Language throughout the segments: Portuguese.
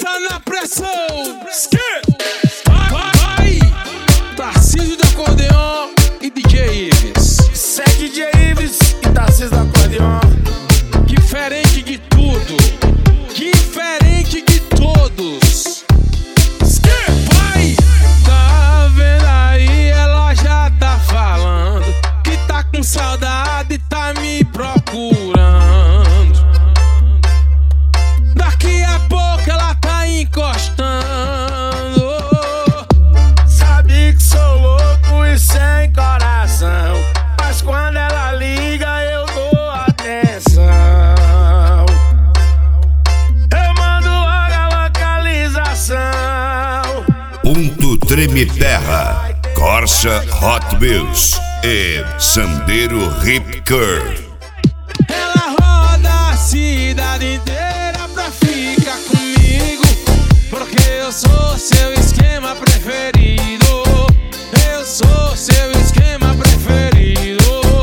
Bota na pressão. Vai. Tarcísio do acordeon e DJ Ives. Segue DJ Ives e Tarcísio do acordeon. Diferente de tudo, diferente de todos. Vai. Tá vendo aí, ela já tá falando que tá com saudade e tá me procurando. Daqui a pouco ela tá encostando. Sabe que sou louco e sem coração, mas quando ela liga eu dou atenção. Eu mando logo a localização. Ponto Treme Terra, Corsa Hot Wheels e Sandero Hip Curve. Ela roda a cidade inteira pra ficar comigo, porque eu sou seu esquema preferido. Eu sou seu esquema preferido.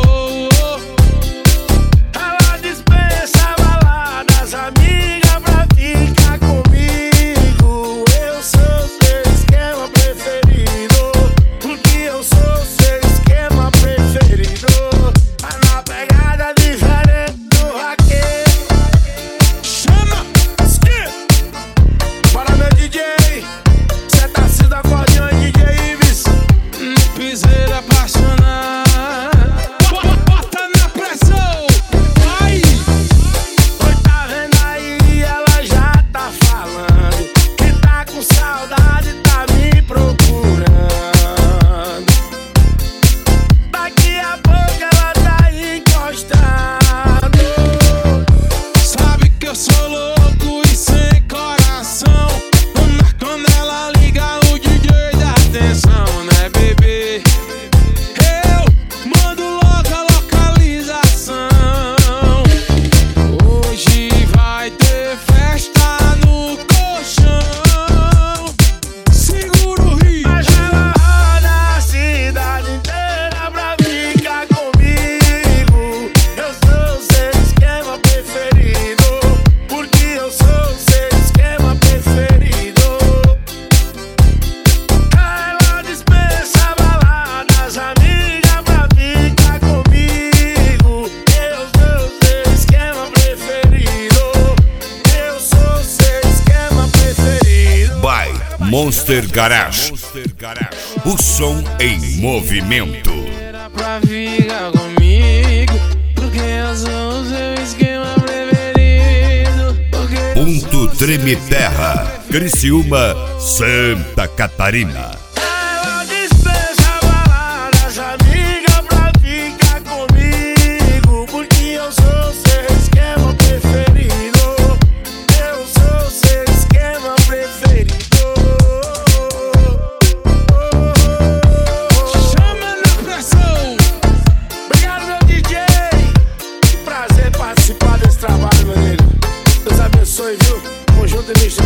Ela dispensa baladas, amiga, pra ficar comigo. Eu sou seu esquema preferido, porque eu sou seu esquema preferido. Tá na pegada diferente do raquete. Chama! Para meu DJ, cê tá sendo acordeão e DJ Ives. No piseiro apaixonado. Bota na pressão. Vai. Oi, tá vendo aí, ela já tá falando que tá com saudade, tá me procurando. Daqui a pouco ela tá encostando. Sabe que eu sou louco e sem coração. Quando ela liga o DJ dá atenção, né, bebê? Eu mando logo a localização. Hoje vai ter festa no colchão. Segura o ritmo. Mas ela roda a cidade inteira pra ficar comigo. Eu sou seu esquema preferido, porque eu sou seu esquema preferido. Ela dispensa baladas, amiga, pra ficar comigo. Eu sou seu esquema preferido. Eu sou seu esquema preferido. By Monster Garage, o som em movimento. Era pra ficar comigo, porque eu sou o seu esquema preferido. Ponto Treme Terra, Criciúma, Santa Catarina. Ela dispensa baladas, amiga, pra ficar comigo, porque eu sou seu esquema preferido. Eu sou seu esquema preferido. Chama na pressão. Obrigado, meu DJ. Que prazer participar desse trabalho, meu amigo. Deus abençoe, viu? Conjunto e